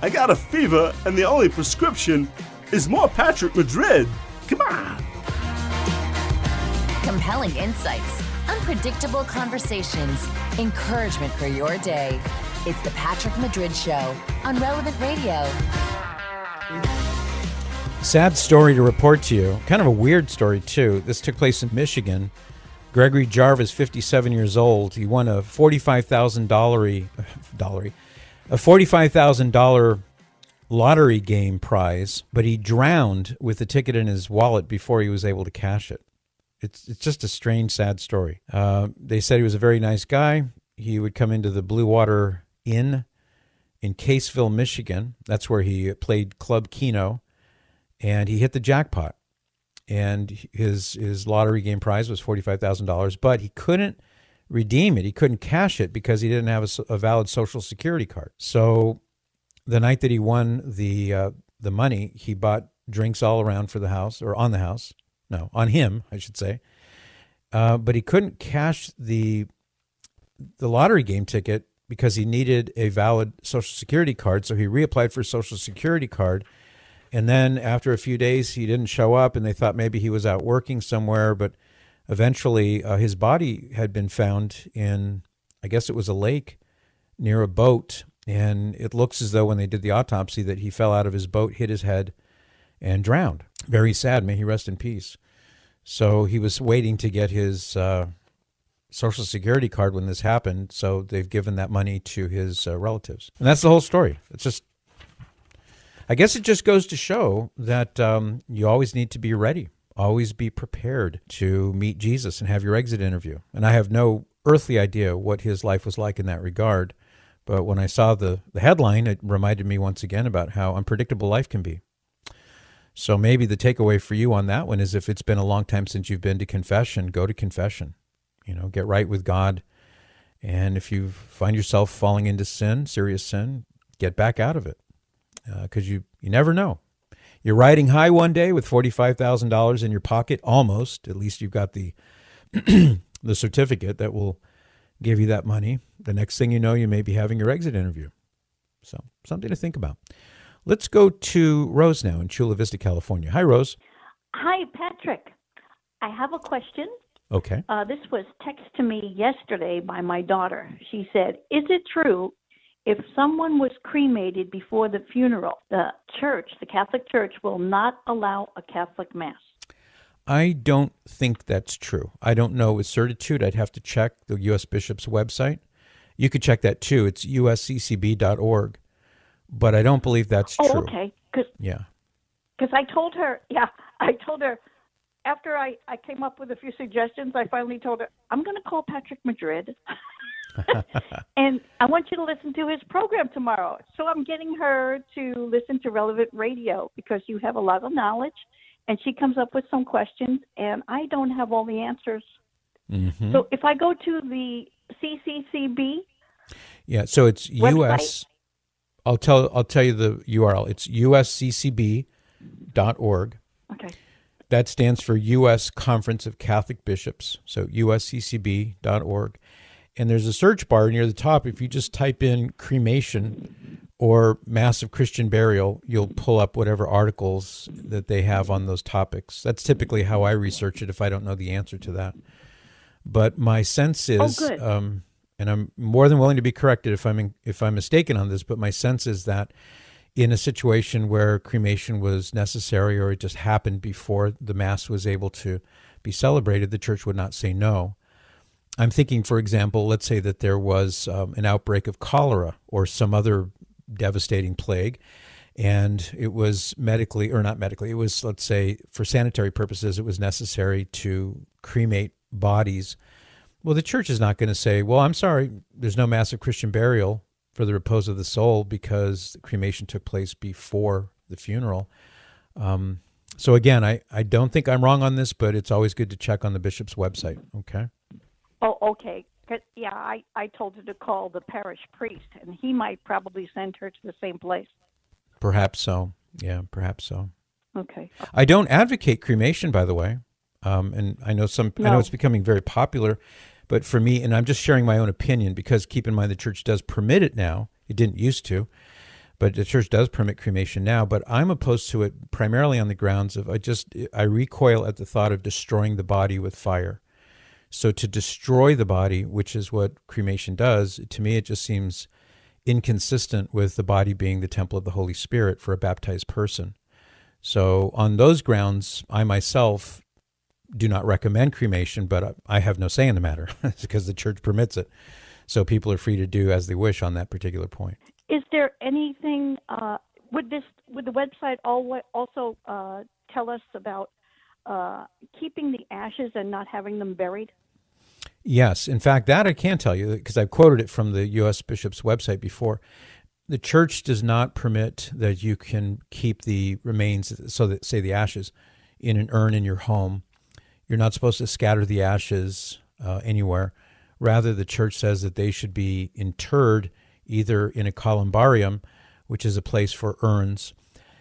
I got a fever, and the only prescription is more Patrick Madrid. Come on. Compelling insights, unpredictable conversations, encouragement for your day. It's the Patrick Madrid Show on Relevant Radio. Sad story to report to you. Kind of a weird story, too. This took place in Michigan. Gregory Jarvis, 57 years old. He won a $45,000 lottery game prize, but he drowned with the ticket in his wallet before he was able to cash it. It's just a strange, sad story. They said he was a very nice guy. He would come into the Blue Water Inn in Caseville, Michigan. That's where he played Club Keno, and he hit the jackpot. And his lottery game prize was $45,000, but he couldn't redeem it. He couldn't cash it because he didn't have a valid Social Security card. So the night that he won the money, he bought drinks all around for the house, or on the house. No, on him, I should say. But he couldn't cash the lottery game ticket because he needed a valid Social Security card. So he reapplied for a Social Security card. And then after a few days, he didn't show up, and they thought maybe he was out working somewhere. But eventually, his body had been found in, I guess it was a lake near a boat. And it looks as though when they did the autopsy that he fell out of his boat, hit his head, and drowned. Very sad. May he rest in peace. So he was waiting to get his Social Security card when this happened. So they've given that money to his relatives. And that's the whole story. It's just, I guess it just goes to show that you always need to be ready. Always be prepared to meet Jesus and have your exit interview. And I have no earthly idea what his life was like in that regard. But when I saw the headline, it reminded me once again about how unpredictable life can be. So maybe the takeaway for you on that one is if it's been a long time since you've been to confession, go to confession. Get right with God. And if you find yourself falling into sin, serious sin, get back out of it. Because you never know. You're riding high one day with $45,000 in your pocket, almost. At least you've got the the certificate that will give you that money. The next thing you know, you may be having your exit interview. So something to think about. Let's go to Rose now in Chula Vista, California. Hi, Rose. Hi, Patrick. I have a question. Okay. This was texted to me yesterday by my daughter. She said, is it true if someone was cremated before the funeral, the Catholic Church, will not allow a Catholic Mass? I don't think that's true. I don't know with certitude. I'd have to check the U.S. Bishop's website. You could check that too. It's usccb.org. But I don't believe that's true. Oh, okay. Yeah. Because I told her, after I came up with a few suggestions, I finally told her, I'm going to call Patrick Madrid. And I want you to listen to his program tomorrow. So I'm getting her to listen to Relevant Radio because you have a lot of knowledge. And she comes up with some questions, and I don't have all the answers. Mm-hmm. So if I go to the CCCB, so it's website, US. I'll tell you the URL. It's usccb.org. Okay. That stands for U.S. Conference of Catholic Bishops. So usccb.org. And there's a search bar near the top. If you just type in cremation or mass of Christian burial, you'll pull up whatever articles that they have on those topics. That's typically how I research it if I don't know the answer to that. But my sense is, and I'm more than willing to be corrected if I'm mistaken on this, but my sense is that in a situation where cremation was necessary or it just happened before the Mass was able to be celebrated, the Church would not say no. I'm thinking, for example, let's say that there was an outbreak of cholera or some other devastating plague, and it was it was, let's say, for sanitary purposes, it was necessary to cremate bodies. Well, the Church is not going to say, well, I'm sorry, there's no Mass of Christian burial for the repose of the soul because the cremation took place before the funeral. So again, I don't think I'm wrong on this, but it's always good to check on the bishop's website, okay? Oh, okay. I told her to call the parish priest, and he might probably send her to the same place. Perhaps so. Yeah, perhaps so. Okay. I don't advocate cremation, by the way, and I know I know it's becoming very popular, but for me, and I'm just sharing my own opinion because keep in mind the Church does permit it now. It didn't used to, But the church does permit cremation now, but I'm opposed to it primarily on the grounds of I recoil at the thought of destroying the body with fire. So to destroy the body, which is what cremation does, to me it just seems inconsistent with the body being the temple of the Holy Spirit for a baptized person. So on those grounds, I myself do not recommend cremation, but I have no say in the matter because the church permits it. So people are free to do as they wish on that particular point. Is there anything, would the website also tell us about keeping the ashes and not having them buried? Yes. In fact, that I can tell you because I've quoted it from the U.S. Bishop's website before. The church does not permit that you can keep the remains, so that, say, the ashes, in an urn in your home. You're not supposed to scatter the ashes anywhere. Rather, the church says that they should be interred either in a columbarium, which is a place for urns,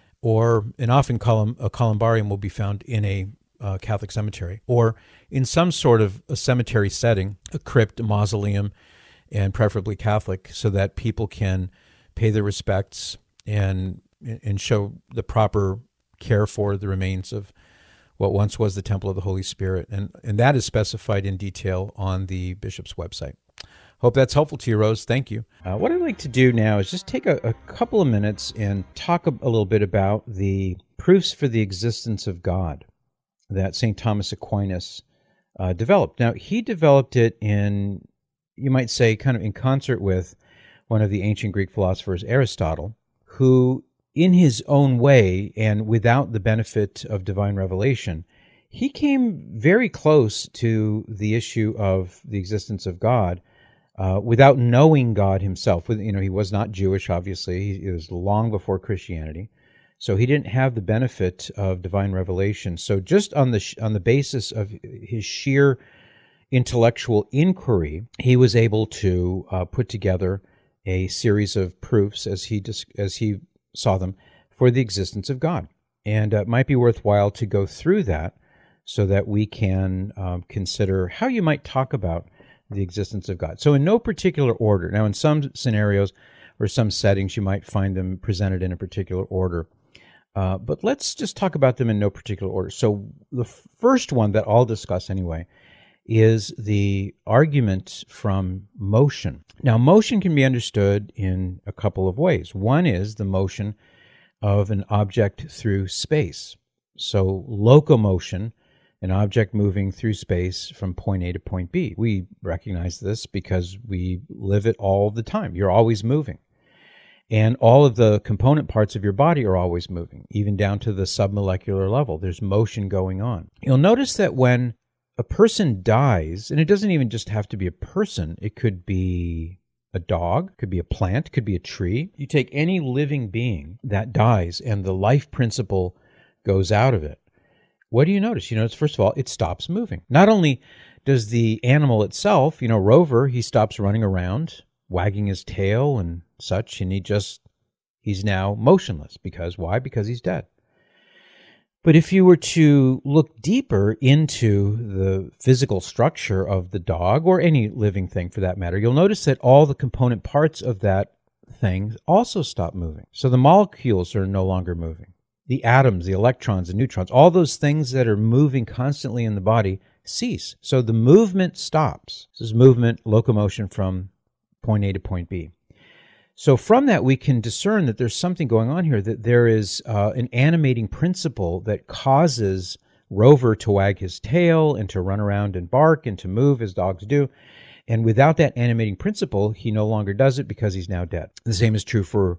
and often a columbarium will be found in a Catholic cemetery, or in some sort of a cemetery setting, a crypt, a mausoleum, and preferably Catholic, so that people can pay their respects and show the proper care for the remains of what once was the temple of the Holy Spirit. And that is specified in detail on the bishop's website. Hope that's helpful to you, Rose. Thank you. What I'd like to do now is just take a couple of minutes and talk a little bit about the proofs for the existence of God that St. Thomas Aquinas developed. Now, he developed it in, you might say, kind of in concert with one of the ancient Greek philosophers, Aristotle, who, in his own way and without the benefit of divine revelation, he came very close to the issue of the existence of God without knowing God himself. He was not Jewish, obviously. It was long before Christianity. So he didn't have the benefit of divine revelation. So just on the basis of his sheer intellectual inquiry, he was able to put together a series of proofs, as he saw them, for the existence of God. And it might be worthwhile to go through that so that we can consider how you might talk about the existence of God. So in no particular order. Now, in some scenarios or some settings, you might find them presented in a particular order. But let's just talk about them in no particular order. So the first one that I'll discuss anyway is the argument from motion. Now, motion can be understood in a couple of ways. One is the motion of an object through space. So locomotion, an object moving through space from point A to point B. We recognize this because we live it all the time. You're always moving. And all of the component parts of your body are always moving, even down to the submolecular level. There's motion going on. You'll notice that when a person dies, and it doesn't even just have to be a person, it could be a dog, could be a plant, could be a tree. You take any living being that dies and the life principle goes out of it. What do you notice? You notice, first of all, it stops moving. Not only does the animal itself, Rover, he stops running around, wagging his tail and such, and he's now motionless. Because why? Because he's dead. But if you were to look deeper into the physical structure of the dog, or any living thing for that matter, you'll notice that all the component parts of that thing also stop moving. So the molecules are no longer moving. The atoms, the electrons, the neutrons, all those things that are moving constantly in the body cease. So the movement stops. This is movement, locomotion from point A to point B. So from that, we can discern that there's something going on here, that there is an animating principle that causes Rover to wag his tail and to run around and bark and to move as dogs do. And without that animating principle, he no longer does it because he's now dead. The same is true for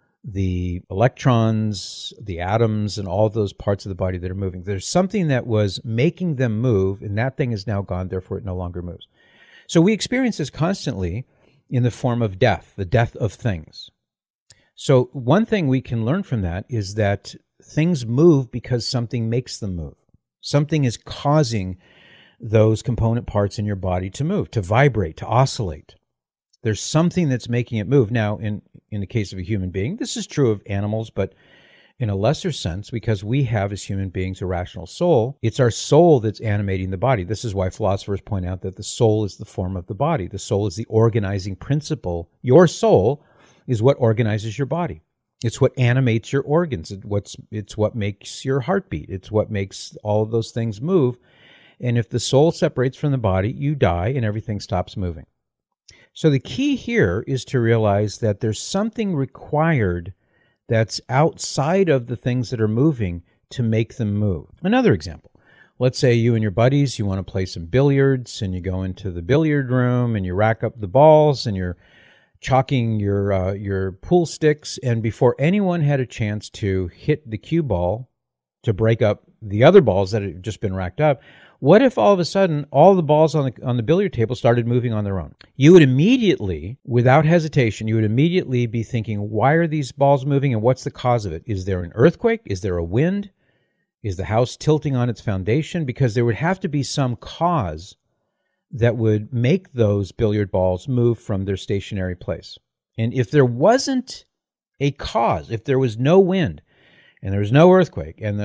the electrons, the atoms, and all those parts of the body that are moving. There's something that was making them move, and that thing is now gone, therefore it no longer moves. So we experience this constantly in the form of death, the death of things. So one thing we can learn from that is that things move because something makes them move. Something is causing those component parts in your body to move, to vibrate, to oscillate. There's something that's making it move. Now, in the case of a human being, this is true of animals, but in a lesser sense, because we have as human beings a rational soul, it's our soul that's animating the body. This is why philosophers point out that the soul is the form of the body. The soul is the organizing principle. Your soul is what organizes your body. It's what animates your organs. It's what makes your heart beat. It's what makes all of those things move. And if the soul separates from the body, you die and everything stops moving. So the key here is to realize that there's something required that's outside of the things that are moving to make them move. Another example. Let's say you and your buddies, you want to play some billiards, and you go into the billiard room and you rack up the balls and you're chalking your pool sticks, and before anyone had a chance to hit the cue ball to break up the other balls that had just been racked up, what if all of a sudden all the balls on the billiard table started moving on their own? You would immediately, without hesitation, be thinking, why are these balls moving and what's the cause of it? Is there an earthquake? Is there a wind? Is the house tilting on its foundation? Because there would have to be some cause that would make those billiard balls move from their stationary place. And if there wasn't a cause, if there was no wind and there was no earthquake and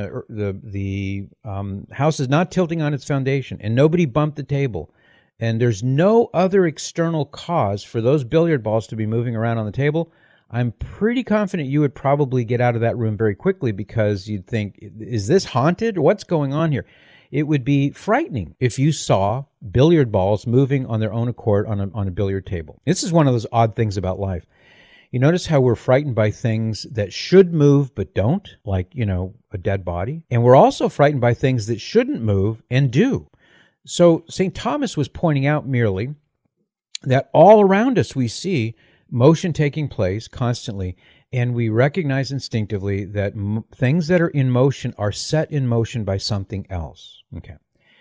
the house is not tilting on its foundation and nobody bumped the table and there's no other external cause for those billiard balls to be moving around on the table, I'm pretty confident you would probably get out of that room very quickly because you'd think, is this haunted? What's going on here? It would be frightening if you saw billiard balls moving on their own accord on a billiard table. This is one of those odd things about life. You notice how we're frightened by things that should move but don't, like, a dead body. And we're also frightened by things that shouldn't move and do. So St. Thomas was pointing out merely that all around us we see motion taking place constantly, and we recognize instinctively that things that are in motion are set in motion by something else. Okay.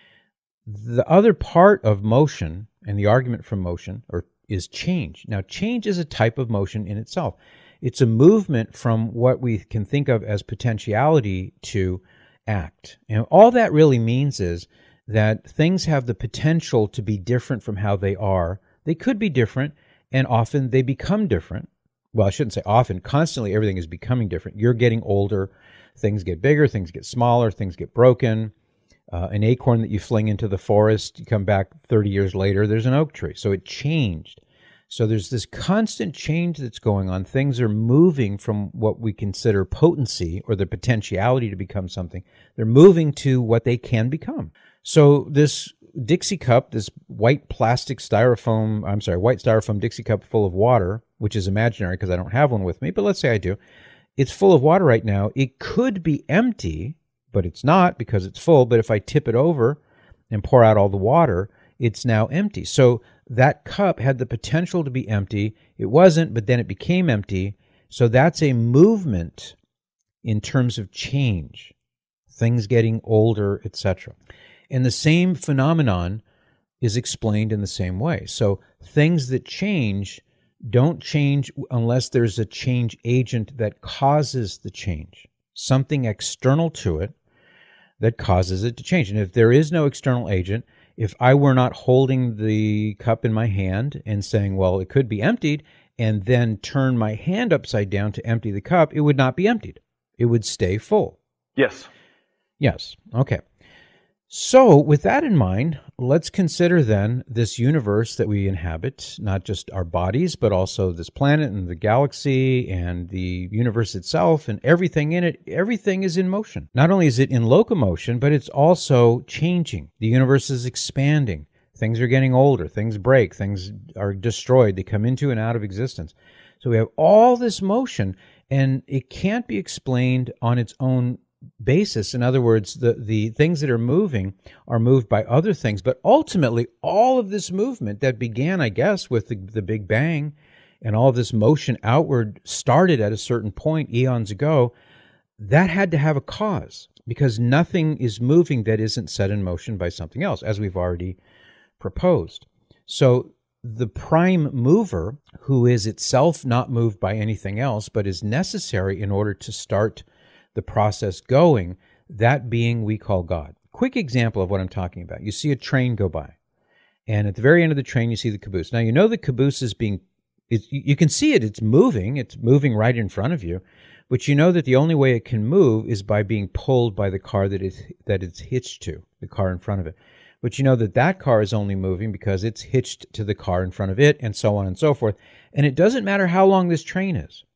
The other part of motion and the argument from motion is change. Now, change is a type of motion in itself. It's a movement from what we can think of as potentiality to act. And all that really means is that things have the potential to be different from how they are. They could be different, and often they become different. Well, I shouldn't say often. Constantly, everything is becoming different. You're getting older. Things get bigger. Things get smaller. Things get broken. An acorn that you fling into the forest, you come back 30 years later, there's an oak tree. So it changed. So there's this constant change that's going on. Things are moving from what we consider potency or the potentiality to become something. They're moving to what they can become. So this Dixie cup, this white styrofoam Dixie cup full of water, which is imaginary because I don't have one with me, but let's say I do. It's full of water right now. It could be empty, but it's not because it's full. But if I tip it over and pour out all the water, it's now empty. So that cup had the potential to be empty. It wasn't, but then it became empty. So that's a movement in terms of change, things getting older, etc. And the same phenomenon is explained in the same way. So things that change don't change unless there's a change agent that causes the change, something external to it that causes it to change. And if there is no external agent, if I were not holding the cup in my hand and saying, well, it could be emptied, and then turn my hand upside down to empty the cup, it would not be emptied. It would stay full. Yes. Yes. Okay. So with that in mind, let's consider then this universe that we inhabit, not just our bodies, but also this planet and the galaxy and the universe itself and everything in it. Everything is in motion. Not only is it in locomotion, but it's also changing. The universe is expanding. Things are getting older. Things break. Things are destroyed. They come into and out of existence. So we have all this motion, and it can't be explained on its own basis. In other words, the things that are moving are moved by other things, but ultimately all of this movement that began, I guess, with the Big Bang and all of this motion outward started at a certain point eons ago, that had to have a cause because nothing is moving that isn't set in motion by something else, as we've already proposed. So the prime mover, who is itself not moved by anything else, but is necessary in order to start the process going, that being we call God. Quick example of what I'm talking about. You see a train go by, and at the very end of the train, you see the caboose. Now, you know the caboose is you can see it, it's moving right in front of you, but you know that the only way it can move is by being pulled by the car that it's hitched to, the car in front of it. But you know that car is only moving because it's hitched to the car in front of it, and so on and so forth. And it doesn't matter how long this train is.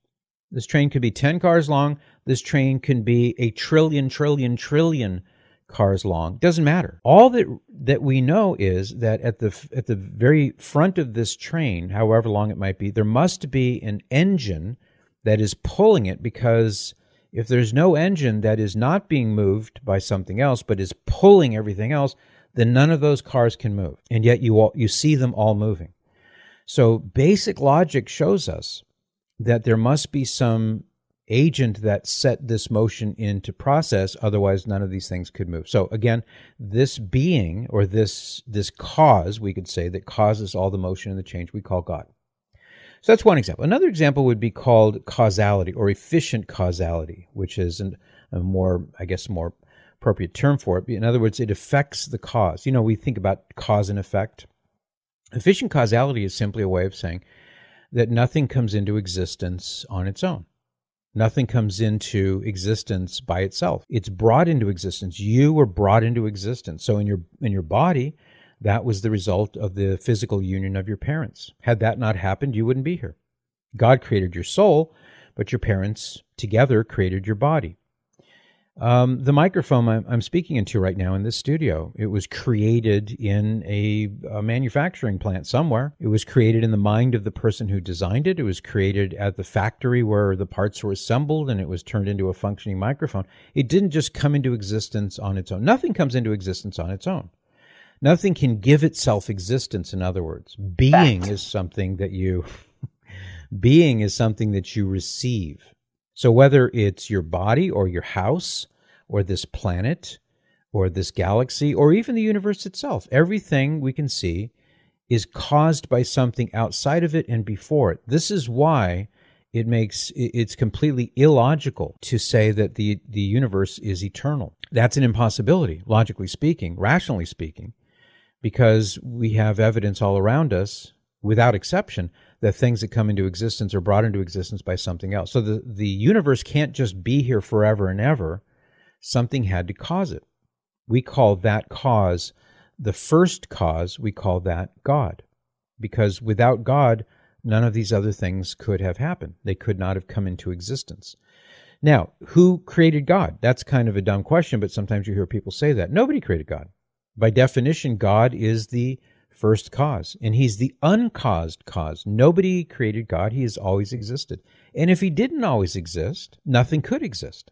This train could be 10 cars long. This train can be a trillion cars long. Doesn't matter. All that we know is that at the very front of this train, however long it might be, there must be an engine that is pulling it, because if there's no engine that is not being moved by something else but is pulling everything else, then none of those cars can move. And yet you see them all moving. So basic logic shows us that there must be some agent that set this motion into process, otherwise none of these things could move. So again, this being, or this cause, we could say, that causes all the motion and the change, we call God. So that's one example. Another example would be called causality, or efficient causality, which is a more appropriate term for it. In other words, it affects the cause. We think about cause and effect. Efficient causality is simply a way of saying that nothing comes into existence on its own. Nothing comes into existence by itself. It's brought into existence. You were brought into existence. So in your body, that was the result of the physical union of your parents. Had that not happened, you wouldn't be here. God created your soul, but your parents together created your body. The microphone I'm speaking into right now in this studio, it was created in a manufacturing plant somewhere. It was created in the mind of the person who designed it. It was created at the factory where the parts were assembled, and it was turned into a functioning microphone. It didn't just come into existence on its own. Nothing comes into existence on its own. Nothing can give itself existence, in other words. Being is something that you receive. So whether it's your body or your house or this planet or this galaxy or even the universe itself, everything we can see is caused by something outside of it and before it. This is why it's completely illogical to say that the universe is eternal. That's an impossibility, logically speaking, rationally speaking, because we have evidence all around us, without exception, that things that come into existence are brought into existence by something else. So the universe can't just be here forever and ever. Something had to cause it. We call that cause, the first cause, we call that God. Because without God, none of these other things could have happened. They could not have come into existence. Now, who created God? That's kind of a dumb question, but sometimes you hear people say that. Nobody created God. By definition, God is the first cause, and he's the uncaused cause. Nobody created God. He has always existed. And if he didn't always exist, nothing could exist.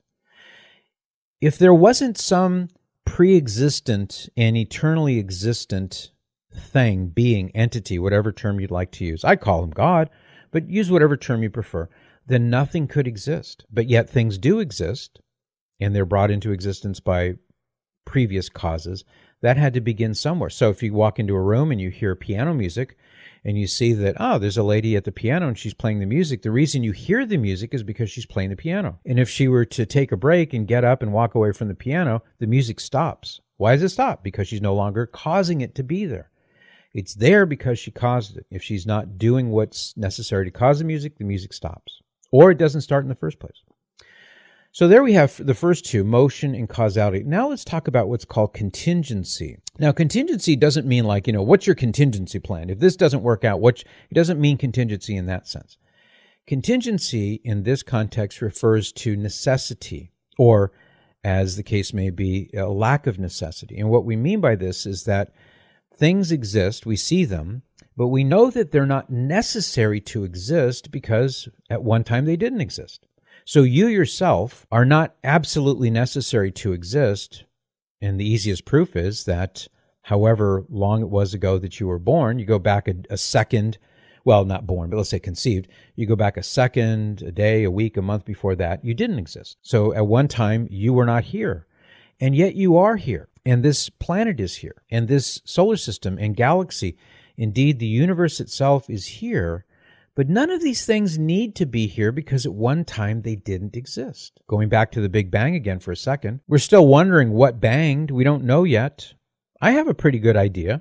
If there wasn't some pre-existent and eternally existent thing, being, entity, whatever term you'd like to use, I call him God, but use whatever term you prefer, then nothing could exist. But yet things do exist, and they're brought into existence by previous causes. That had to begin somewhere. So if you walk into a room and you hear piano music and you see that, there's a lady at the piano and she's playing the music, the reason you hear the music is because she's playing the piano. And if she were to take a break and get up and walk away from the piano, the music stops. Why does it stop? Because she's no longer causing it to be there. It's there because she caused it. If she's not doing what's necessary to cause the music stops. Or it doesn't start in the first place. So there we have the first two, motion and causality. Now let's talk about what's called contingency. Now, contingency doesn't mean like, what's your contingency plan? If this doesn't work out, it doesn't mean contingency in that sense. Contingency in this context refers to necessity, or as the case may be, a lack of necessity. And what we mean by this is that things exist, we see them, but we know that they're not necessary to exist because at one time they didn't exist. So you yourself are not absolutely necessary to exist, and the easiest proof is that however long it was ago that you were born, you go back a second, well, not born, but let's say conceived, you go back a second, a day, a week, a month before that, you didn't exist. So at one time, you were not here, and yet you are here, and this planet is here, and this solar system and galaxy, indeed the universe itself is here. But none of these things need to be here because at one time they didn't exist. Going back to the Big Bang again for a second, we're still wondering what banged. We don't know yet. I have a pretty good idea.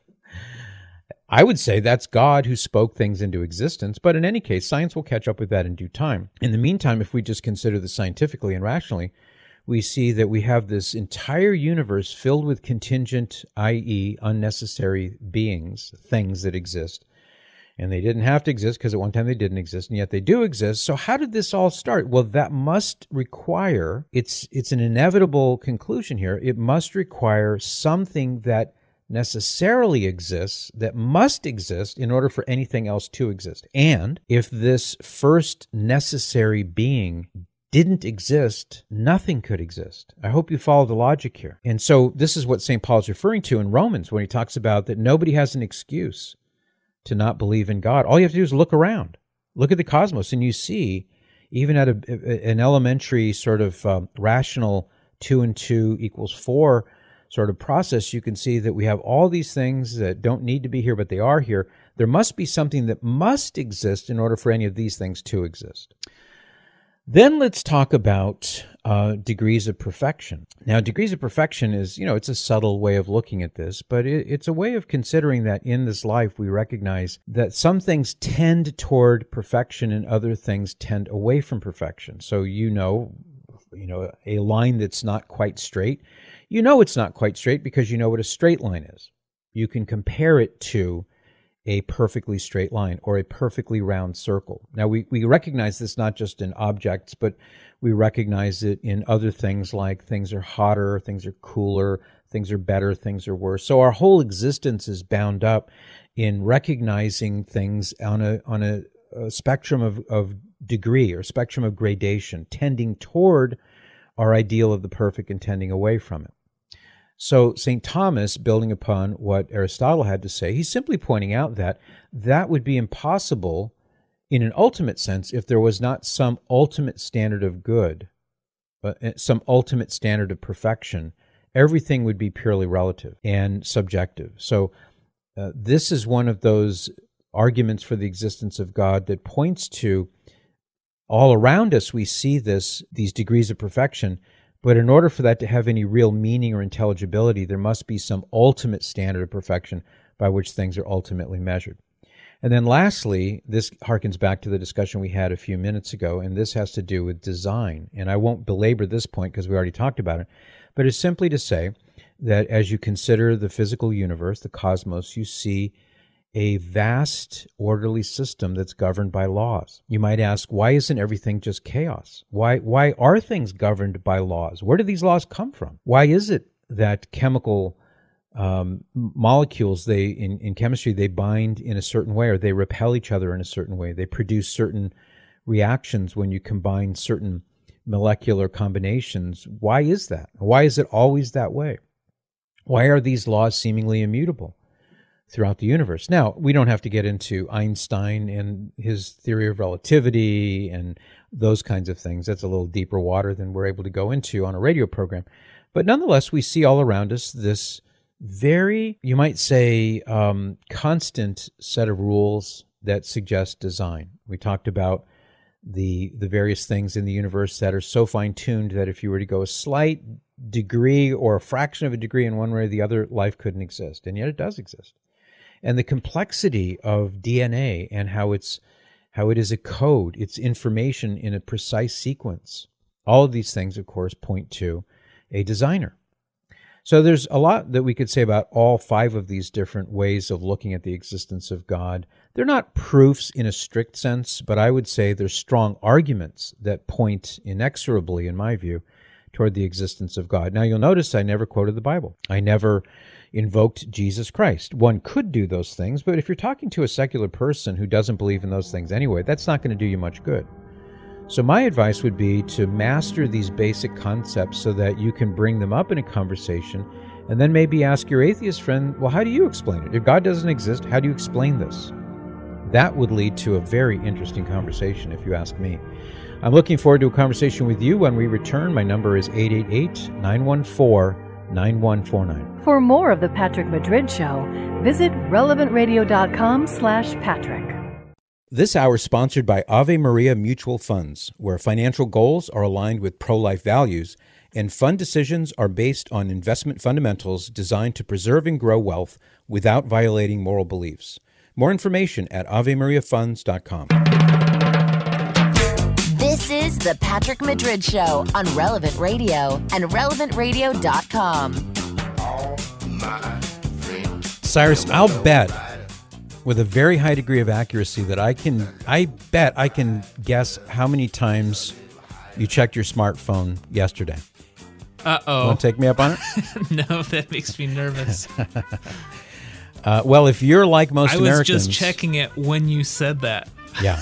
I would say that's God who spoke things into existence, but in any case, science will catch up with that in due time. In the meantime, if we just consider this scientifically and rationally, we see that we have this entire universe filled with contingent, i.e. unnecessary beings, things that exist. And they didn't have to exist because at one time they didn't exist, and yet they do exist. So how did this all start? Well, that must require, it's an inevitable conclusion here, it must require something that necessarily exists, that must exist in order for anything else to exist. And if this first necessary being didn't exist, nothing could exist. I hope you follow the logic here. And so this is what St. Paul is referring to in Romans when he talks about that nobody has an excuse to not believe in God. All you have to do is look around. Look at the cosmos, and you see, even at an elementary sort of rational 2 and 2 equals 4 sort of process, you can see that we have all these things that don't need to be here, but they are here. There must be something that must exist in order for any of these things to exist. Then let's talk about degrees of perfection. Now, degrees of perfection is, it's a subtle way of looking at this, but it's a way of considering that in this life we recognize that some things tend toward perfection and other things tend away from perfection. So a line that's not quite straight, it's not quite straight because you know what a straight line is. You can compare it to a perfectly straight line or a perfectly round circle. Now, we recognize this not just in objects, but we recognize it in other things, like things are hotter, things are cooler, things are better, things are worse. So our whole existence is bound up in recognizing things on a spectrum of degree or spectrum of gradation, tending toward our ideal of the perfect and tending away from it. So St. Thomas, building upon what Aristotle had to say, he's simply pointing out that that would be impossible in an ultimate sense if there was not some ultimate standard of good, some ultimate standard of perfection. Everything would be purely relative and subjective. So this is one of those arguments for the existence of God that points to all around us we see these degrees of perfection. But in order for that to have any real meaning or intelligibility, there must be some ultimate standard of perfection by which things are ultimately measured. And then lastly, this harkens back to the discussion we had a few minutes ago, and this has to do with design. And I won't belabor this point because we already talked about it, but it's simply to say that as you consider the physical universe, the cosmos, you see a vast, orderly system that's governed by laws. You might ask, why isn't everything just chaos? Why are things governed by laws? Where do these laws come from? Why is it that chemical molecules, in chemistry, they bind in a certain way, or they repel each other in a certain way? They produce certain reactions when you combine certain molecular combinations. Why is that? Why is it always that way? Why are these laws seemingly immutable throughout the universe? Now, we don't have to get into Einstein and his theory of relativity and those kinds of things. That's a little deeper water than we're able to go into on a radio program. But nonetheless, we see all around us this very, you might say, constant set of rules that suggest design. We talked about the various things in the universe that are so fine-tuned that if you were to go a slight degree or a fraction of a degree in one way or the other, life couldn't exist. And yet it does exist. And the complexity of DNA and how it is a code, it's information in a precise sequence. All of these things, of course, point to a designer. So there's a lot that we could say about all 5 of these different ways of looking at the existence of God. They're not proofs in a strict sense, but I would say they're strong arguments that point inexorably, in my view, toward the existence of God. Now, you'll notice I never quoted the Bible. I never invoked Jesus Christ. One could do those things, but if you're talking to a secular person who doesn't believe in those things anyway, that's not going to do you much good. So my advice would be to master these basic concepts so that you can bring them up in a conversation, and then maybe ask your atheist friend, well, how do you explain it? If God doesn't exist, how do you explain this? That would lead to a very interesting conversation, if you ask me. I'm looking forward to a conversation with you when we return. My number is 888-914-9149. For more of The Patrick Madrid Show, visit relevantradio.com/Patrick. This hour is sponsored by Ave Maria Mutual Funds, where financial goals are aligned with pro-life values, and fund decisions are based on investment fundamentals designed to preserve and grow wealth without violating moral beliefs. More information at AveMariaFunds.com. This is The Patrick Madrid Show on Relevant Radio and RelevantRadio.com. Cyrus, I'll bet with a very high degree of accuracy that I bet I can guess how many times you checked your smartphone yesterday. Uh-oh. Want to take me up on it? No, that makes me nervous. Well, if you're like most Americans... I was just checking it when you said that. Yeah.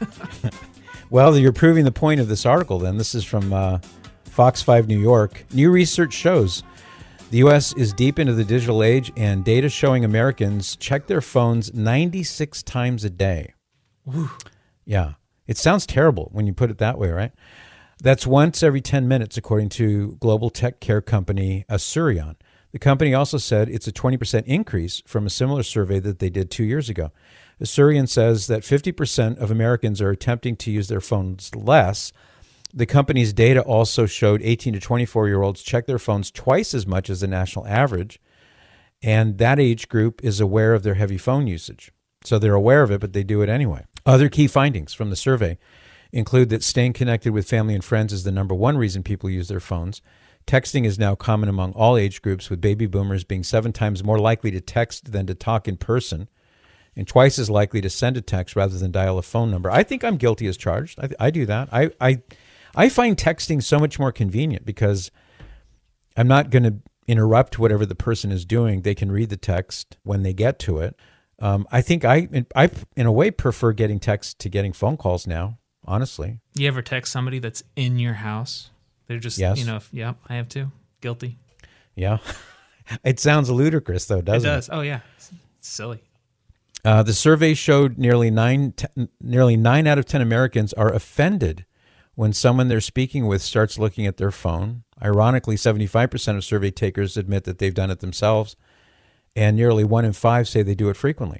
Well, you're proving the point of this article then. This is from Fox 5 New York. New research shows the U.S. is deep into the digital age, and data showing Americans check their phones 96 times a day. Whew. Yeah. It sounds terrible when you put it that way, right? That's once every 10 minutes, according to global tech care company Asurion. The company also said it's a 20% increase from a similar survey that they did 2 years ago. Asurion says that 50% of Americans are attempting to use their phones less. The company's data also showed 18 to 24-year-olds check their phones twice as much as the national average, and that age group is aware of their heavy phone usage. So they're aware of it, but they do it anyway. Other key findings from the survey include that staying connected with family and friends is the number one reason people use their phones. Texting is now common among all age groups, with baby boomers being 7 times more likely to text than to talk in person, and twice as likely to send a text rather than dial a phone number. I think I'm guilty as charged. I do that. I find texting so much more convenient because I'm not going to interrupt whatever the person is doing. They can read the text when they get to it. I think I in a way prefer getting text to getting phone calls now, honestly. You ever text somebody that's in your house? They're just, yes. Yeah, I have too. Guilty. Yeah. It sounds ludicrous, though, doesn't it? It does. Oh, yeah. It's silly. The survey showed nearly 9 out of 10 Americans are offended when someone they're speaking with starts looking at their phone. Ironically, 75% of survey takers admit that they've done it themselves, and nearly 1 in 5 say they do it frequently.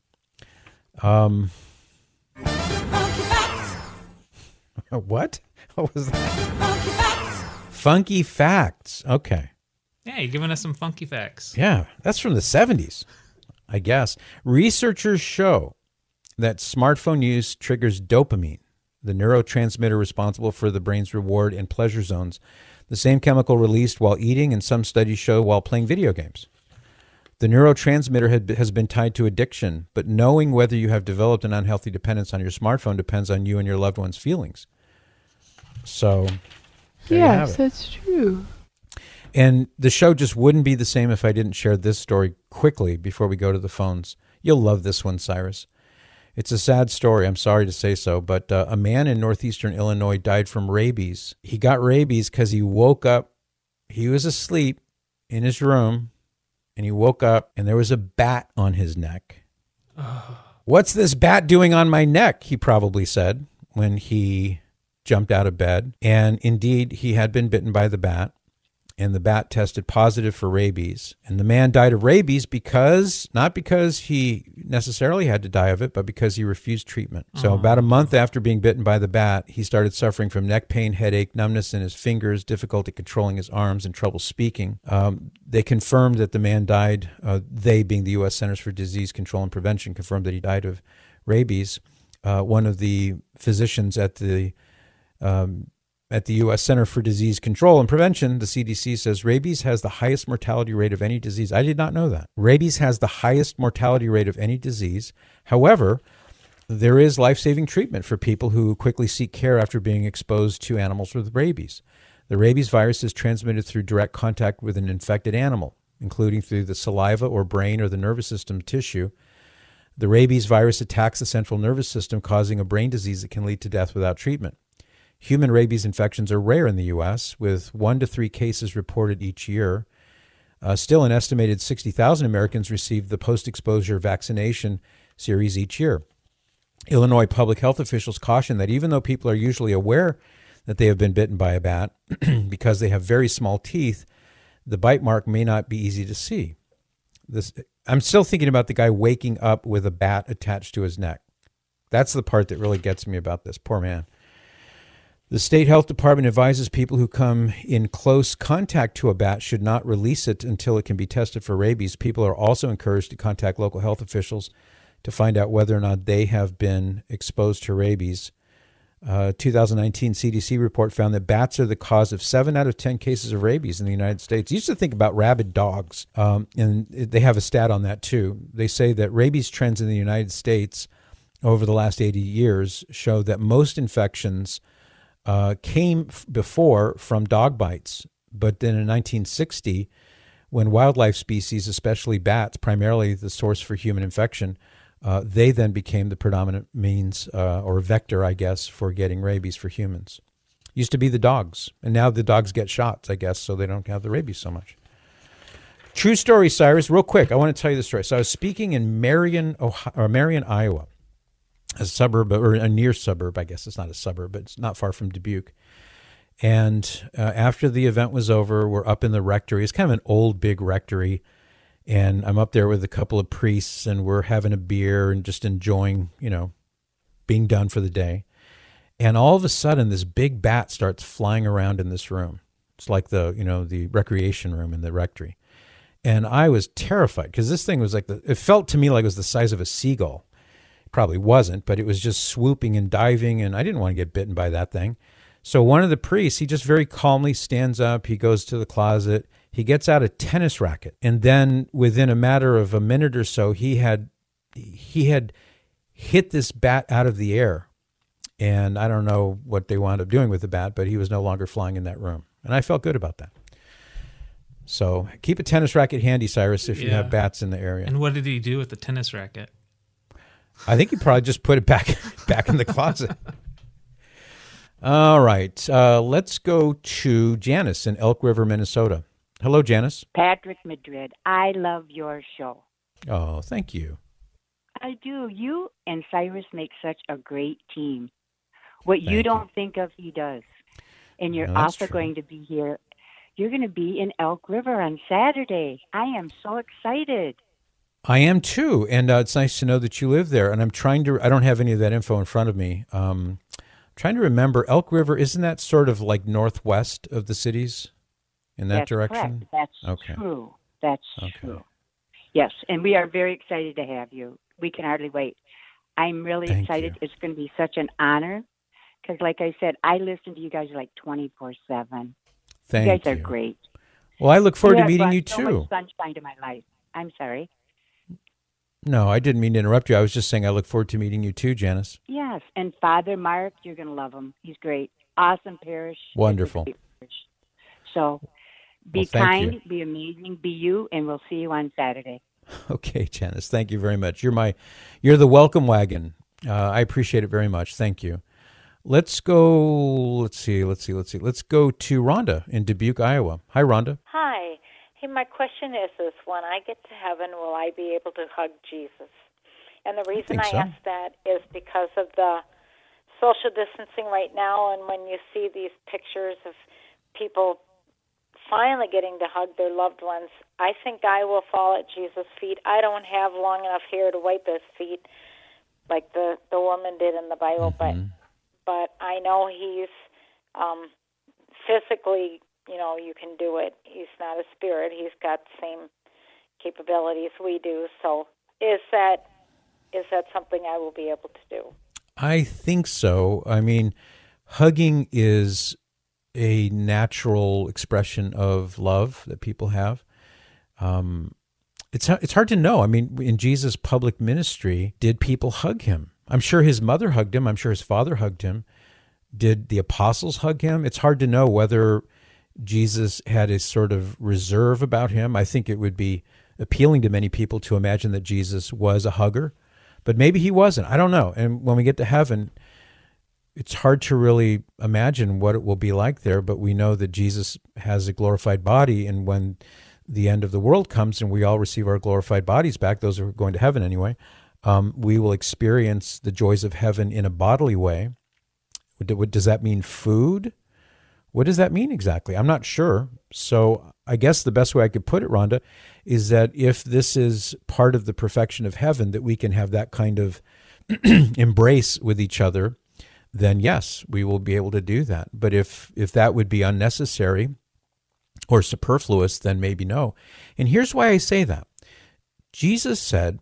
What? What was that? Funky facts. Okay. Yeah, you're giving us some funky facts. Yeah, that's from the 70s, I guess. Researchers show that smartphone use triggers dopamine, the neurotransmitter responsible for the brain's reward and pleasure zones, the same chemical released while eating and some studies show while playing video games. The neurotransmitter has been tied to addiction, but knowing whether you have developed an unhealthy dependence on your smartphone depends on you and your loved one's feelings. So, yes, that's true. And the show just wouldn't be the same if I didn't share this story quickly before we go to the phones. You'll love this one, Cyrus. It's a sad story, I'm sorry to say so, but a man in northeastern Illinois died from rabies. He got rabies because he woke up, he was asleep in his room, and he woke up and there was a bat on his neck. What's this bat doing on my neck? He probably said when he jumped out of bed. And indeed, he had been bitten by the bat, and the bat tested positive for rabies. And the man died of rabies not because he necessarily had to die of it, but because he refused treatment. So about a month after being bitten by the bat, he started suffering from neck pain, headache, numbness in his fingers, difficulty controlling his arms, and trouble speaking. They confirmed that the man died, they being the U.S. Centers for Disease Control and Prevention, confirmed that he died of rabies. One of the physicians at the U.S. Center for Disease Control and Prevention, the CDC, says rabies has the highest mortality rate of any disease. I did not know that. Rabies has the highest mortality rate of any disease. However, there is life-saving treatment for people who quickly seek care after being exposed to animals with rabies. The rabies virus is transmitted through direct contact with an infected animal, including through the saliva or brain or the nervous system tissue. The rabies virus attacks the central nervous system, causing a brain disease that can lead to death without treatment. Human rabies infections are rare in the U.S., with 1 to 3 cases reported each year. Still, an estimated 60,000 Americans receive the post-exposure vaccination series each year. Illinois public health officials caution that even though people are usually aware that they have been bitten by a bat because they have very small teeth, the bite mark may not be easy to see. I'm still thinking about the guy waking up with a bat attached to his neck. That's the part that really gets me about this. Poor man. The state health department advises people who come in close contact to a bat should not release it until it can be tested for rabies. People are also encouraged to contact local health officials to find out whether or not they have been exposed to rabies. 2019 CDC report found that bats are the cause of 7 out of 10 cases of rabies in the United States. You used to think about rabid dogs, and they have a stat on that too. They say that rabies trends in the United States over the last 80 years show that most infections came before from dog bites. But then in 1960, when wildlife species, especially bats, primarily the source for human infection, they then became the predominant means or vector, I guess, for getting rabies for humans. Used to be the dogs, and now the dogs get shots, I guess, so they don't have the rabies so much. True story, Cyrus. Real quick, I want to tell you the story. So I was speaking in Marion, Iowa, a suburb or a near suburb. I guess it's not a suburb, but it's not far from Dubuque. And after the event was over, we're up in the rectory. It's kind of an old, big rectory. And I'm up there with a couple of priests, and we're having a beer and just enjoying, being done for the day. And all of a sudden, this big bat starts flying around in this room. It's like the recreation room in the rectory. And I was terrified because this thing was it felt to me like it was the size of a seagull. It probably wasn't, but it was just swooping and diving, and I didn't want to get bitten by that thing. So one of the priests, he just very calmly stands up. He goes to the closet. He gets out a tennis racket, and then within a matter of a minute or so, he had hit this bat out of the air. And I don't know what they wound up doing with the bat, but he was no longer flying in that room. And I felt good about that. So keep a tennis racket handy, Cyrus, if you have bats in the area. And what did he do with the tennis racket? I think he probably just put it back in the closet. All right. Let's go to Janice in Elk River, Minnesota. Hello, Janice. Patrick Madrid, I love your show. Oh, thank you. I do. You and Cyrus make such a great team. What you don't think of, he does. And you're also going to be here. You're going to be in Elk River on Saturday. I am so excited. I am too. And it's nice to know that you live there. And I don't have any of that info in front of me. Trying to remember, Elk River, isn't that sort of like northwest of the cities? In that direction? Correct. That's true. That's true. Yes, and we are very excited to have you. We can hardly wait. I'm really excited. You. It's going to be such an honor because, like I said, I listen to you guys like 24/7. Thank you. You guys are great. Well, I look forward to meeting you so too. Much sunshine to my life. I'm sorry. No, I didn't mean to interrupt you. I was just saying I look forward to meeting you too, Janice. Yes, and Father Mark, you're going to love him. He's great. Awesome parish. Wonderful. So be kind, be amazing, be you, and we'll see you on Saturday. Okay, Janice, thank you very much. You're the welcome wagon. I appreciate it very much. Thank you. Let's go. Let's see. Let's go to Rhonda in Dubuque, Iowa. Hi, Rhonda. Hi. Hey, my question is this: when I get to heaven, will I be able to hug Jesus? And the reason I ask that is because of the social distancing right now, and when you see these pictures of people finally getting to hug their loved ones, I think I will fall at Jesus' feet. I don't have long enough hair to wipe his feet like the woman did in the Bible, but I know he's physically, you can do it. He's not a spirit. He's got the same capabilities we do. So is that something I will be able to do? I think so. I mean, hugging is a natural expression of love that people have. It's hard to know. I mean, in Jesus' public ministry, did people hug him? I'm sure his mother hugged him. I'm sure his father hugged him. Did the apostles hug him? It's hard to know whether Jesus had a sort of reserve about him. I think it would be appealing to many people to imagine that Jesus was a hugger, but maybe he wasn't. I don't know. And when we get to heaven, it's hard to really imagine what it will be like there, but we know that Jesus has a glorified body, and when the end of the world comes and we all receive our glorified bodies back, those who are going to heaven anyway, we will experience the joys of heaven in a bodily way. Does that mean food? What does that mean exactly? I'm not sure. So I guess the best way I could put it, Rhonda, is that if this is part of the perfection of heaven, that we can have that kind of embrace with each other, then yes, we will be able to do that. But if that would be unnecessary or superfluous, then maybe no. And here's why I say that. Jesus said,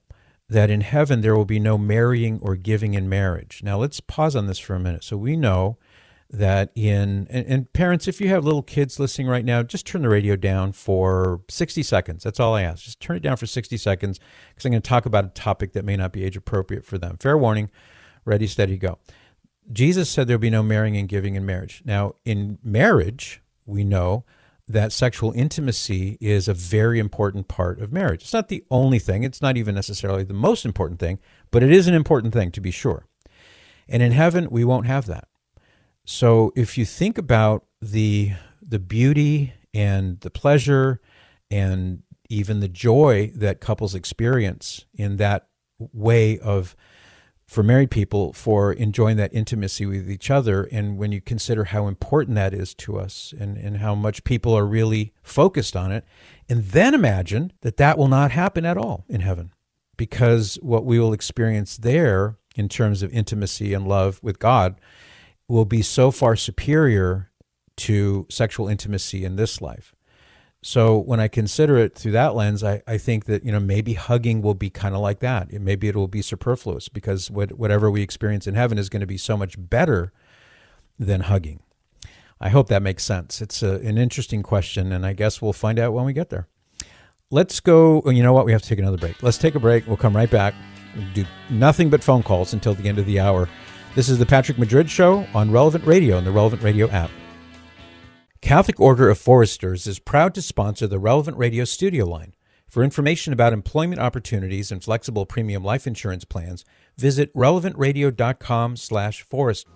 that in heaven there will be no marrying or giving in marriage. Now, let's pause on this for a minute. So we know that and parents, if you have little kids listening right now, just turn the radio down for 60 seconds. That's all I ask. Just turn it down for 60 seconds because I'm going to talk about a topic that may not be age appropriate for them. Fair warning, ready, steady, go. Jesus said there'll be no marrying and giving in marriage. Now, in marriage, we know that sexual intimacy is a very important part of marriage. It's not the only thing. It's not even necessarily the most important thing, but it is an important thing to be sure. And in heaven, we won't have that. So if you think about the beauty and the pleasure and even the joy that couples experience in that way for married people, for enjoying that intimacy with each other, and when you consider how important that is to us and how much people are really focused on it, and then imagine that will not happen at all in heaven, because what we will experience there in terms of intimacy and love with God will be so far superior to sexual intimacy in this life. So when I consider it through that lens, I think that, maybe hugging will be kind of like that. Maybe it will be superfluous because whatever we experience in heaven is going to be so much better than hugging. I hope that makes sense. It's an interesting question, and I guess we'll find out when we get there. Let's go. You know what? We have to take another break. Let's take a break. We'll come right back. We'll do nothing but phone calls until the end of the hour. This is the Patrick Madrid Show on Relevant Radio and the Relevant Radio app. Catholic Order of Foresters is proud to sponsor the Relevant Radio studio line. For information about employment opportunities and flexible premium life insurance plans, visit relevantradio.com/forest.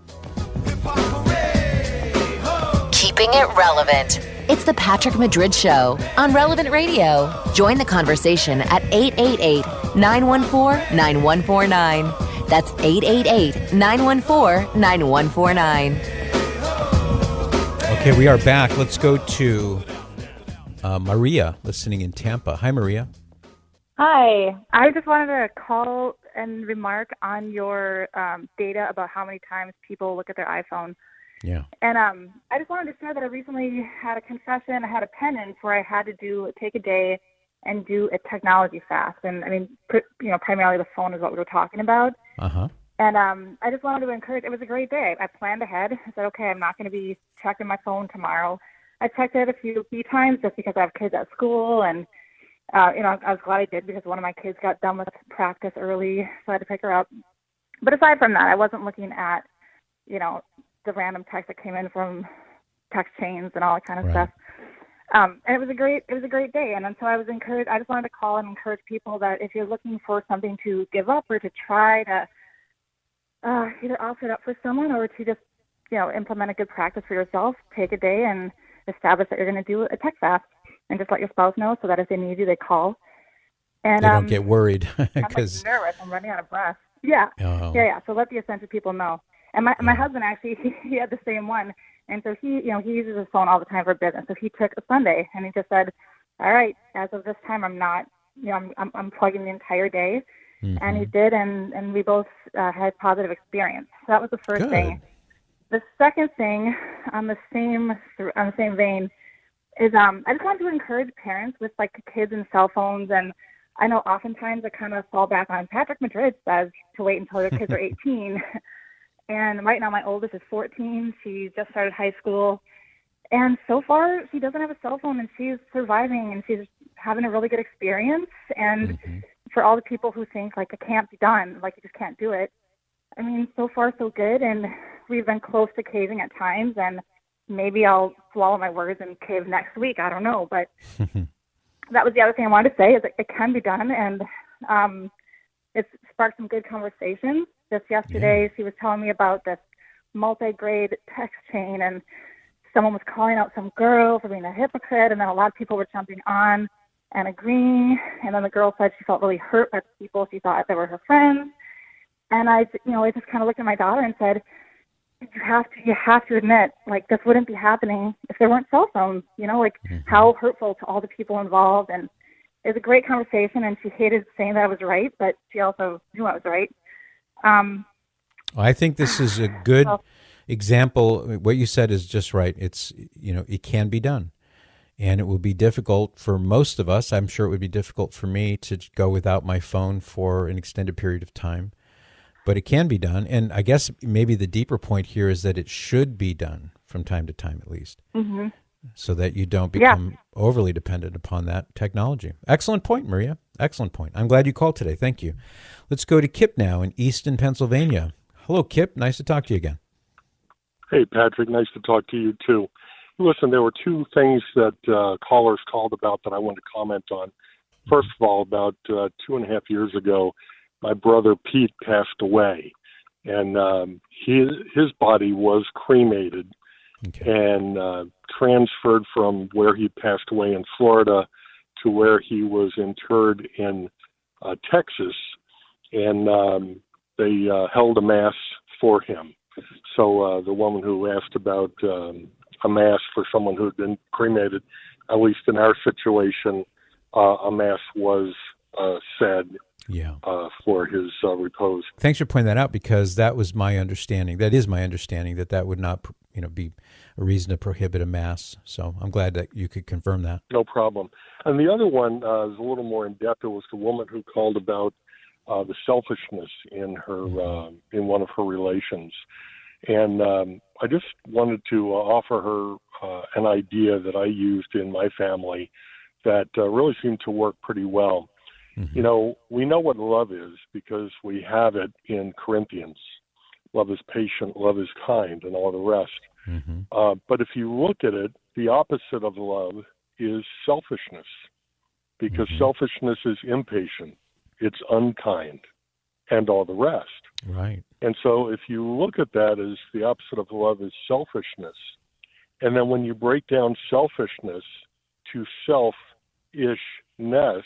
Keeping it relevant. It's the Patrick Madrid Show on Relevant Radio. Join the conversation at 888-914-9149. That's 888-914-9149. Okay, we are back. Let's go to Maria, listening in Tampa. Hi, Maria. Hi. I just wanted to call and remark on your data about how many times people look at their iPhone. Yeah. And I just wanted to share that I recently had a confession. I had a penance where I had to take a day and do a technology fast. And I mean, primarily the phone is what we were talking about. Uh-huh. And I just wanted to encourage, it was a great day. I planned ahead. I said, okay, I'm not going to be checking my phone tomorrow. I checked it a few times just because I have kids at school. And, I was glad I did because one of my kids got done with practice early, so I had to pick her up. But aside from that, I wasn't looking at, the random text that came in from text chains and all that kind of stuff. And it was a great day. And so I was encouraged. I just wanted to call and encourage people that if you're looking for something to give up or to try to either offer it up for someone or to just, implement a good practice for yourself, take a day and establish that you're going to do a tech fast and just let your spouse know so that if they need you, they call. And they don't get worried. I'm nervous. I'm running out of breath. Yeah. Oh. Yeah. So let the essential people know. And my husband actually, he had the same one. And so he uses his phone all the time for business. So he took a Sunday and he just said, all right, as of this time, I'm not, I'm plugging the entire day. Mm-hmm. And he did. And we both had positive experience. So that was the first thing. The second thing on the same vein is I just wanted to encourage parents with kids and cell phones. And I know oftentimes I kind of fall back on Patrick Madrid says to wait until their kids are 18. And right now my oldest is 14. She just started high school. And so far she doesn't have a cell phone and she's surviving and she's having a really good experience. And for all the people who think it can't be done, you just can't do it. I mean, so far so good. And we've been close to caving at times and maybe I'll swallow my words and cave next week. I don't know. But that was the other thing I wanted to say is it can be done. And it's sparked some good conversations. Just yesterday, she was telling me about this multi-grade text chain, and someone was calling out some girl for being a hypocrite, and then a lot of people were jumping on and agreeing. And then the girl said she felt really hurt by the people she thought they were her friends. And I just kind of looked at my daughter and said, you have to admit, this wouldn't be happening if there weren't cell phones. How hurtful to all the people involved. And it was a great conversation, and she hated saying that I was right, but she also knew I was right. I think this is a good example. What you said is just right. It's, it can be done. And it will be difficult for most of us. I'm sure it would be difficult for me to go without my phone for an extended period of time. But it can be done. And I guess maybe the deeper point here is that it should be done from time to time at least, so that you don't become overly dependent upon that technology. Excellent point, Maria. Excellent point. I'm glad you called today. Thank you. Let's go to Kip now in Easton, Pennsylvania. Hello, Kip. Nice to talk to you again. Hey, Patrick. Nice to talk to you, too. Listen, there were two things that callers called about that I wanted to comment on. First of all, about 2.5 years ago, my brother Pete passed away, and his body was cremated and transferred from where he passed away in Florida to where he was interred in Texas, and they held a mass for him. So the woman who asked about a mass for someone who had been cremated, at least in our situation, a mass was said for his repose. Thanks for pointing that out, because that was my understanding. That is my understanding, that would not be a reason to prohibit a mass. So I'm glad that you could confirm that. No problem. And the other one is a little more in depth. It was the woman who called about the selfishness in her in one of her relations. And I just wanted to offer her an idea that I used in my family that really seemed to work pretty well. You know, we know what love is because we have it in Corinthians. Love is patient, love is kind, and all the rest. But if you look at it, the opposite of love is selfishness, because selfishness is impatient, it's unkind, and all the rest. Right. And so if you look at that as the opposite of love is selfishness, and then when you break down selfishness to selfishness,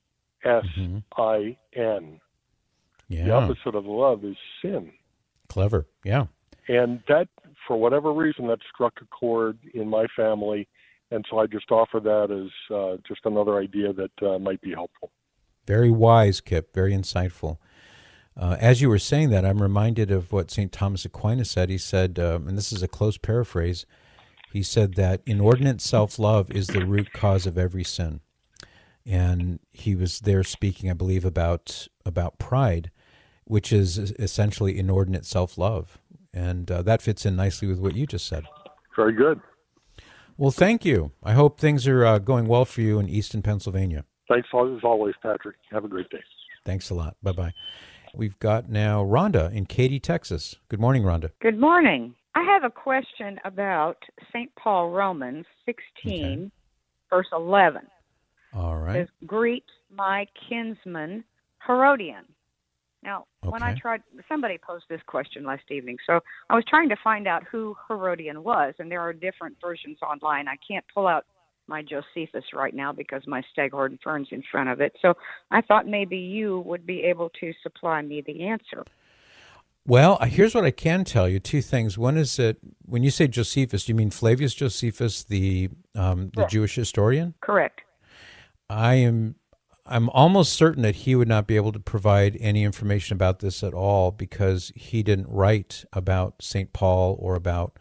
S-I-N, the opposite of love is sin. Clever, yeah. And that, for whatever reason, that struck a chord in my family, and so I just offer that as just another idea that might be helpful. Very wise, Kip. Very insightful. As you were saying that, I'm reminded of what St. Thomas Aquinas said. He said, and this is a close paraphrase, he said that inordinate self-love is the root cause of every sin. And he was there speaking, I believe, about pride, which is essentially inordinate self-love. And that fits in nicely with what you just said. Very good. Well, thank you. I hope things are going well for you in Easton, Pennsylvania. Thanks as always, Patrick. Have a great day. Thanks a lot. Bye-bye. We've got now Rhonda in Katy, Texas. Good morning, Rhonda. Good morning. I have a question about St. Paul, Romans 16, verse 11. All right. It says, greet my kinsman Herodian. Now, when I tried, somebody posed this question last evening, so I was trying to find out who Herodian was, and there are different versions online. I can't pull out my Josephus right now because my Staghorn Fern's in front of it. So I thought maybe you would be able to supply me the answer. Well, here's what I can tell you. Two things. One is that when you say Josephus, do you mean Flavius Josephus, the Jewish historian? Correct. I'm almost certain that he would not be able to provide any information about this at all because he didn't write about St. Paul or about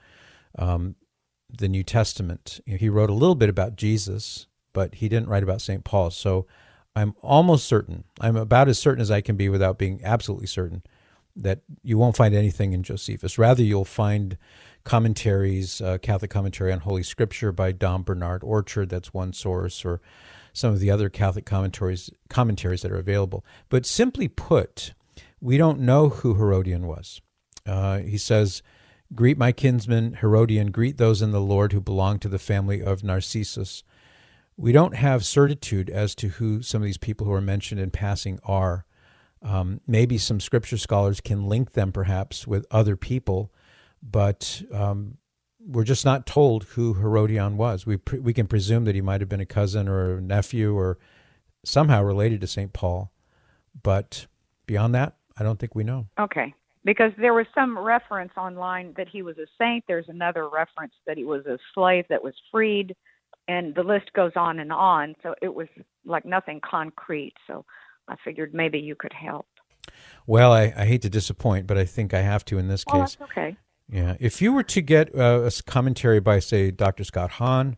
the New Testament. He wrote a little bit about Jesus, but he didn't write about St. Paul. So I'm almost certain, I'm about as certain as I can be without being absolutely certain, that you won't find anything in Josephus. Rather, you'll find commentaries, Catholic commentary on Holy Scripture by Dom Bernard Orchard, that's one source, or some of the other Catholic commentaries that are available. But simply put, we don't know who Herodian was. He says, greet my kinsman Herodian, greet those in the Lord who belong to the family of Narcissus. We don't have certitude as to who some of these people who are mentioned in passing are. Maybe some scripture scholars can link them perhaps with other people, but we're just not told who Herodian was. We can presume that he might have been a cousin or a nephew or somehow related to St. Paul, but beyond that, I don't think we know. Okay, because there was some reference online that he was a saint. There's another reference that he was a slave that was freed, and the list goes on and on, so it was like nothing concrete, so I figured maybe you could help. Well, I hate to disappoint, but I think I have to in this case. Oh, that's okay. Yeah. If you were to get a commentary by, say, Dr. Scott Hahn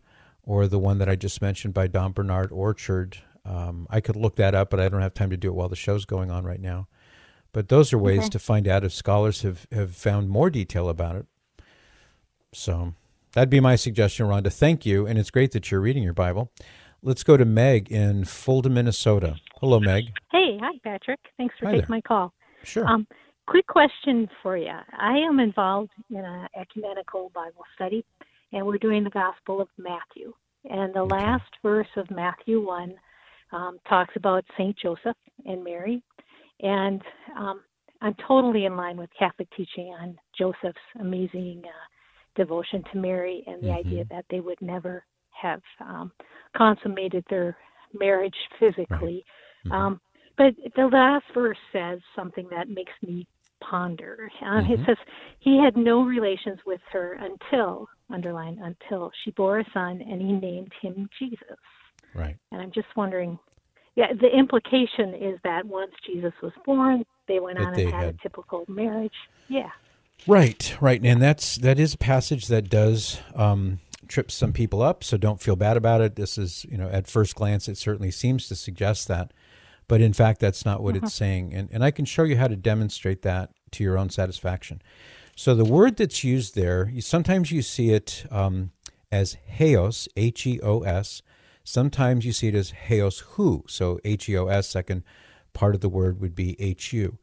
or the one that I just mentioned by Don Bernard Orchard. I could look that up, but I don't have time to do it while the show's going on right now. But those are ways to find out if scholars have found more detail about it. So that'd be my suggestion, Rhonda. Thank you, and it's great that you're reading your Bible. Let's go to Meg in Fulda, Minnesota. Hello, Meg. Hey, hi, Patrick. Thanks for taking my call. Sure. Quick question for you. I am involved in an ecumenical Bible study, and we're doing the Gospel of Matthew. And the last verse of Matthew 1 talks about St. Joseph and Mary. And I'm totally in line with Catholic teaching on Joseph's amazing devotion to Mary and the idea that they would never have consummated their marriage physically. Right. But the last verse says something that makes me ponder. It says, he had no relations with her until she bore a son, and he named him Jesus. Right. And I'm just wondering, the implication is that once Jesus was born, they went on and had a typical marriage. Yeah. Right. And that is a passage that does trip some people up, so don't feel bad about it. This is, at first glance, it certainly seems to suggest that. But in fact, that's not what it's saying. And I can show you how to demonstrate that to your own satisfaction. So the word that's used there, sometimes you see it as heos, H-E-O-S. Sometimes you see it as heos hu, so H-E-O-S, second part of the word would be H-U.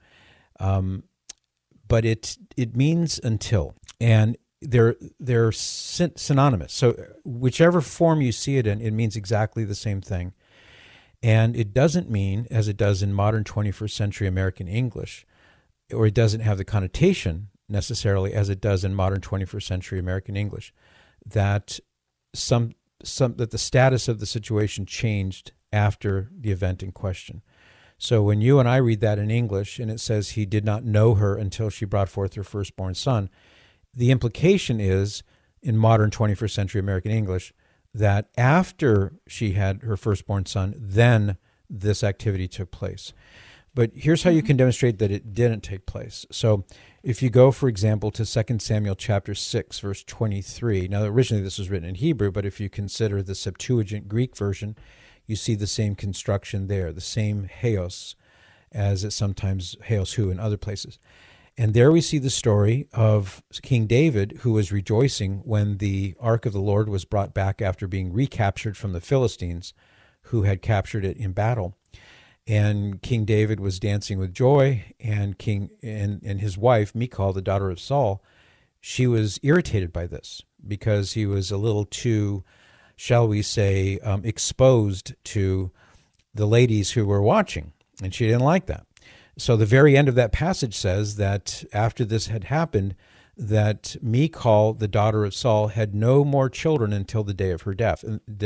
But it means until. And they're synonymous. So whichever form you see it in, it means exactly the same thing. And it doesn't mean, as it does in modern 21st century American English, or it doesn't have the connotation necessarily as it does in modern 21st century American English, that that the status of the situation changed after the event in question. So when you and I read that in English and it says he did not know her until she brought forth her firstborn son, the implication is, in modern 21st century American English, that after she had her firstborn son, then this activity took place. But here's how you can demonstrate that it didn't take place. So if you go, for example, to 2 Samuel chapter 6, verse 23. Now, originally this was written in Hebrew, but if you consider the Septuagint Greek version, you see the same construction there, the same heos, as it's sometimes heos hu in other places. And there we see the story of King David, who was rejoicing when the Ark of the Lord was brought back after being recaptured from the Philistines, who had captured it in battle. And King David was dancing with joy, and his wife, Michal, the daughter of Saul, she was irritated by this because he was a little too, shall we say, exposed to the ladies who were watching, and she didn't like that. So the very end of that passage says that after this had happened, that Michal, the daughter of Saul, had no more children until the day of her death.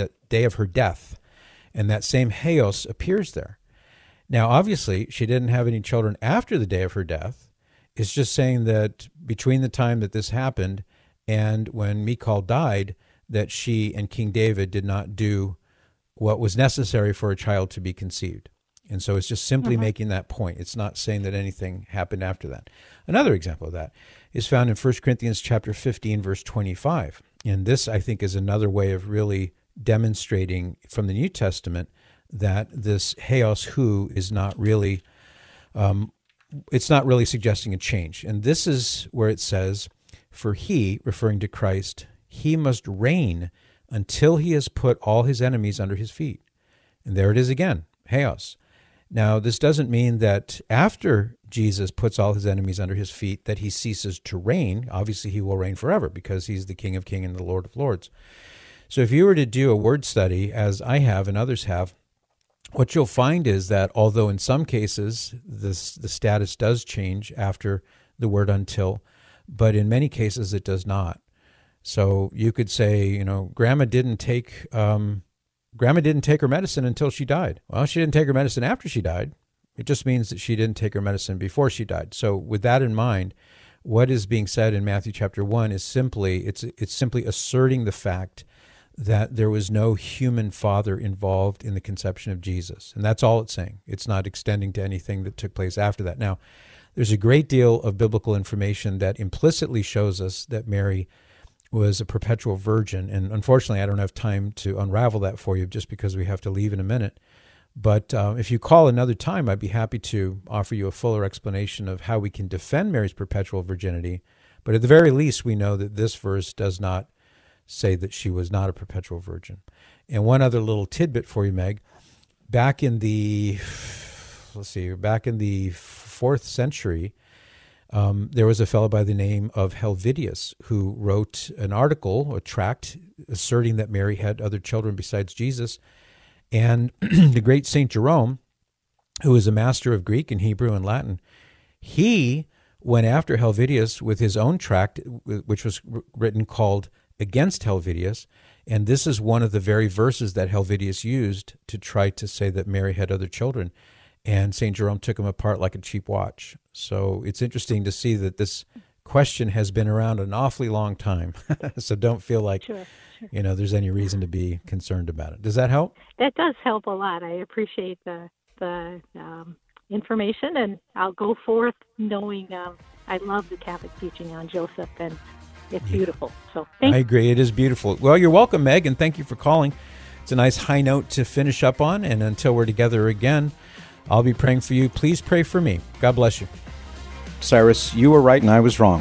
And that same heos appears there. Now, obviously, she didn't have any children after the day of her death. It's just saying that between the time that this happened and when Michal died, that she and King David did not do what was necessary for a child to be conceived. And so it's just simply making that point. It's not saying that anything happened after that. Another example of that is found in 1 Corinthians chapter 15, verse 25. And this, I think, is another way of really demonstrating from the New Testament that this heos hu is not really, it's not really suggesting a change. And this is where it says, for he, referring to Christ, he must reign until he has put all his enemies under his feet. And there it is again, heos. Now, this doesn't mean that after Jesus puts all his enemies under his feet that he ceases to reign. Obviously, he will reign forever because he's the King of Kings and the Lord of Lords. So if you were to do a word study, as I have and others have, what you'll find is that although in some cases the status does change after the word until, but in many cases it does not. So you could say, Grandma didn't take her medicine until she died. Well, she didn't take her medicine after she died. It just means that she didn't take her medicine before she died. So with that in mind, what is being said in Matthew chapter 1 is simply asserting the fact that there was no human father involved in the conception of Jesus. And that's all it's saying. It's not extending to anything that took place after that. Now, there's a great deal of biblical information that implicitly shows us that Mary was a perpetual virgin. And unfortunately, I don't have time to unravel that for you just because we have to leave in a minute. But if you call another time, I'd be happy to offer you a fuller explanation of how we can defend Mary's perpetual virginity. But at the very least, we know that this verse does not say that she was not a perpetual virgin. And one other little tidbit for you, Meg. Back in the 4th century, there was a fellow by the name of Helvidius who wrote an article, a tract, asserting that Mary had other children besides Jesus. And the great St. Jerome, who was a master of Greek and Hebrew and Latin, he went after Helvidius with his own tract, which was written called Against Helvidius. And this is one of the very verses that Helvidius used to try to say that Mary had other children. And St. Jerome took him apart like a cheap watch. So it's interesting to see that this question has been around an awfully long time. So don't feel like, there's any reason to be concerned about it. Does that help? That does help a lot. I appreciate the information, and I'll go forth knowing I love the Catholic teaching on Joseph, and it's beautiful. So I agree. It is beautiful. Well, you're welcome, Meg, and thank you for calling. It's a nice high note to finish up on, and until we're together again, I'll be praying for you. Please pray for me. God bless you. Cyrus, you were right and I was wrong.